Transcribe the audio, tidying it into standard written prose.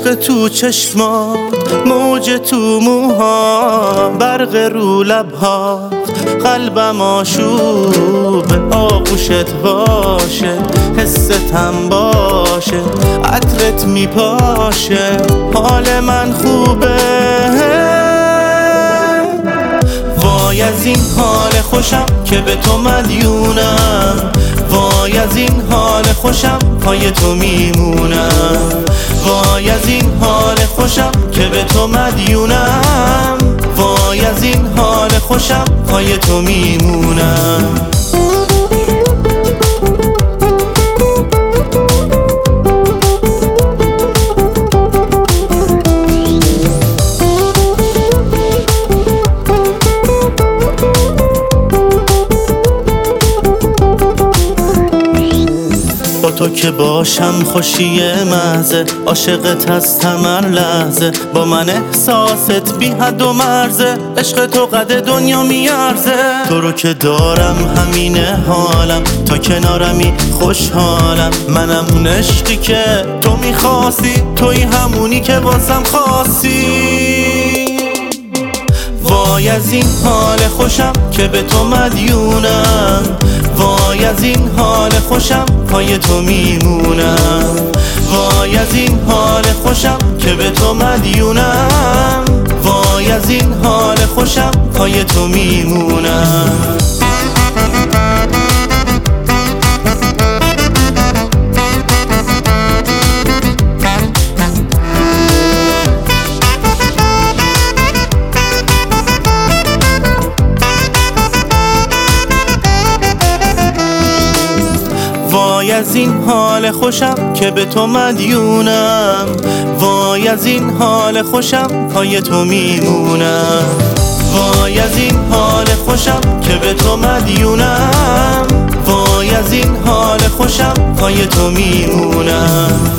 عشق تو چشما، موج تو موها، برق رو لبها، قلبم آشوب آغوشت باشه، حستم باشه، عطرت میپاشه، حال من خوبه. وای از این حال خوشم که به تو مدیونم، وای از این حال خوشم پای تو میمونم، وای از این حال خوشم که به تو مدیونم، وای از این حال خوشم پای تو میمونم. تو که باشم خوشی مزه، عاشقت هستم هر لحظه، با من احساست بی حد و مرزه، عشق تو قد دنیا میارزه. تو رو که دارم همینه حالم، تا کنارمی خوشحالم، منم اون عشقی که تو میخواستی، توی همونی که واسم خواستی. وای از این حال خوشم که به تو مدیونم، وای از این حال خوشم پای تو میمونم، وای از این حال خوشم که به تو مدیونم، وای از این حال خوشم پای تو میمونم. وای از این حال خوشم که به تو مدیونم، وای از این حال خوشم پای تو میمونم، وای از این حال خوشم که به تو مدیونم، وای از این حال خوشم پای تو میمونم.